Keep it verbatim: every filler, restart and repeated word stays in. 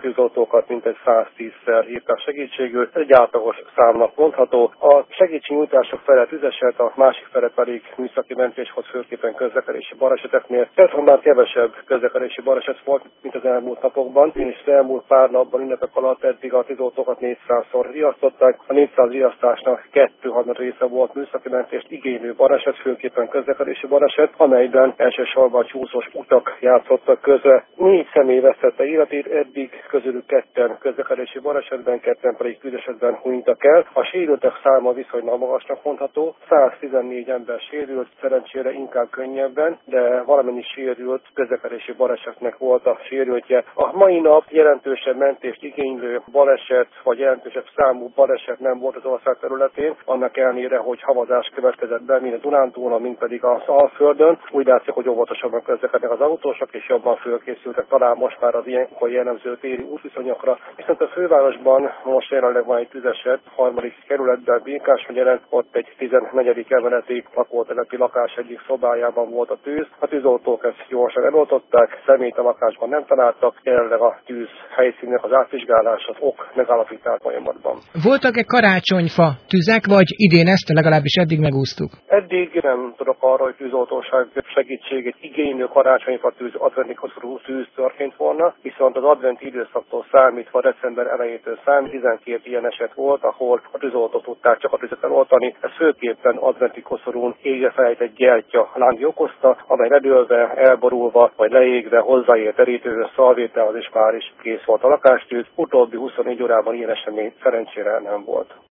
tűzoltókat mintegy száztízszer hívták segítségül. Ez egy átlagos számnak mondható. A segítségnyújtások fele tüzesett, a másik fele pedig műszaki mentés volt, főképpen közlekedési baleseteknél. Performán kevesebb közlekedési baleset volt, mint az elmúlt napokban. Én is az elmúlt pár napban, ünnepek alatt eddig a tűzoltókat négyszázszor riasztották. A négyszáz riasztásnak kettő harmad része volt műszaki mentést igénylő baleset, főképpen közlekedési baleset, amelyben elsősorban csúszós utak játszottak közre. Négy személy vesztette életét, eddig közülük ketten közlekedési balesetben, ketten pedig tűzesetben hunytak el. A sérültek száma viszonylag magasnak mondható. száztizennégy ember sérült, szerencsére inkább könnyebben, de valamennyi sérült közlekedési balesetnek volt a sérültje. A mai nap jelentősebb mentést igénylő baleset, vagy jelentősebb számú baleset nem volt az ország területén, annak ellenére, hogy havazás következett be, mind a Dunántúlon, mind pedig az Alföldön. Úgy látszik, hogy óvatosabban közlekednek az autósok, és jobban fölkészültek talán most már az ilyenkor jellemző téli útviszonyokra. Viszont a fővárosban most jelenleg van egy tüzeset, harmadik kerületben, Békásmegyeren, ott egy tizennegyedik emeleti lakótelepi lakás egyik szobájában volt a tűz. A tűzoltók ezt gyorsan eloltották, személyt a lakásban nem találtak, jelenleg a tűz helyszínnek az átvizsgálása, az ok megállapítás folyamatban. Voltak-e karácsonyfa tüzek, vagy idén ezt legalábbis eddig megúsztuk? Eddig nem tudok arról, hogy tűzoltóság segítségét igénylő karácsonyfa tűz, adventi koszorú tűz történt volna, viszont az adventi időszaktól számítva december elejétől számít tizenkét ilyen eset volt, ahol a tűzoltók tudták csak a tüzet eloltani. Ez főképpen adventi koszorún égre felejtett gyertya láng okozta, amely redőlve, elborulva vagy leégve hozzáért terítőhöz, szalvétához és már is kész volt a lakástűz. Utóbbi huszonnégy órában ilyen esemény szerencsére nem volt.